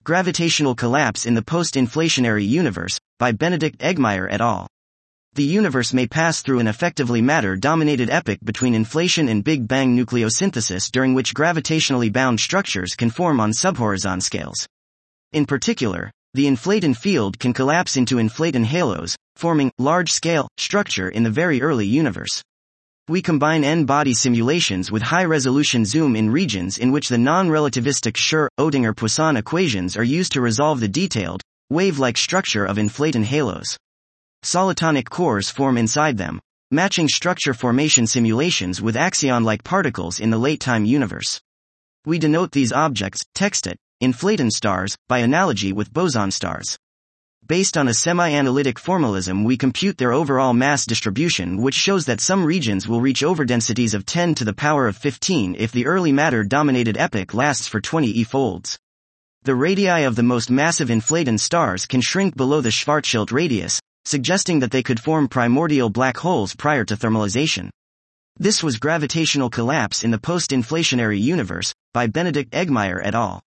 Gravitational Collapse in the Post-Inflationary Universe, by Benedict Eggmeyer et al. The universe may pass through an effectively matter-dominated epoch between inflation and Big Bang nucleosynthesis, during which gravitationally bound structures can form on subhorizon scales. In particular, the inflaton field can collapse into inflaton halos, forming large-scale structure in the very early universe. We combine n-body simulations with high-resolution zoom-in regions in which the non-relativistic Schrödinger-Poisson equations are used to resolve the detailed, wave-like structure of inflaton halos. Solitonic cores form inside them, matching structure formation simulations with axion-like particles in the late-time universe. We denote these objects, textet, inflaton stars, by analogy with boson stars. Based on a semi-analytic formalism, we compute their overall mass distribution, which shows that some regions will reach overdensities of 10 to the power of 15 if the early matter-dominated epoch lasts for 20 e-folds. The radii of the most massive inflaton stars can shrink below the Schwarzschild radius, suggesting that they could form primordial black holes prior to thermalization. This was Gravitational Collapse in the Post-Inflationary Universe, by Benedict Eggmeyer et al.